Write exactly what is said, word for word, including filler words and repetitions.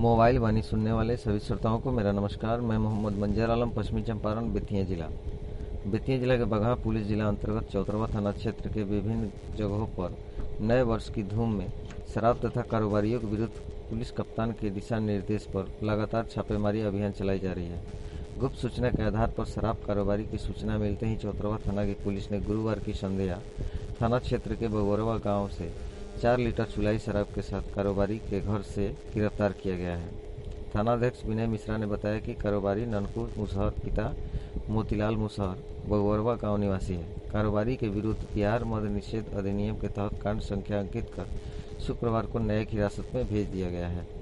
Mobile वाणी सुनने वाले सभी श्रोताओं को मेरा नमस्कार। मैं मोहम्मद मंजर आलम, पश्चिमी चंपारण, बेतिया जिला। बेतिया जिला के बगहा पुलिस जिला अंतर्गत चौतरवा थाना क्षेत्र के विभिन्न जगहों पर नए वर्ष की धूम में शराब तथा कारोबारियों के विरुद्ध पुलिस कप्तान के दिशा निर्देश पर लगातार छापेमारी अभियान चलाई जा रही है। गुप्त सूचना के आधार पर शराब कारोबारी की सूचना मिलते ही चौतरवा थाना की पुलिस ने गुरुवार की संध्या थाना क्षेत्र के बगोरवा गांव से चार लीटर चुलाई शराब के साथ कारोबारी के घर से गिरफ्तार किया गया है। थानाध्यक्ष विनय मिश्रा ने बताया कि कारोबारी ननकुर मुसहर पिता मोतीलाल मुसहर बगोरवा गांव निवासी है। कारोबारी के विरुद्ध बिहार मद्य निषेध अधिनियम के तहत कांड संख्या अंकित कर शुक्रवार को न्यायिक हिरासत में भेज दिया गया है।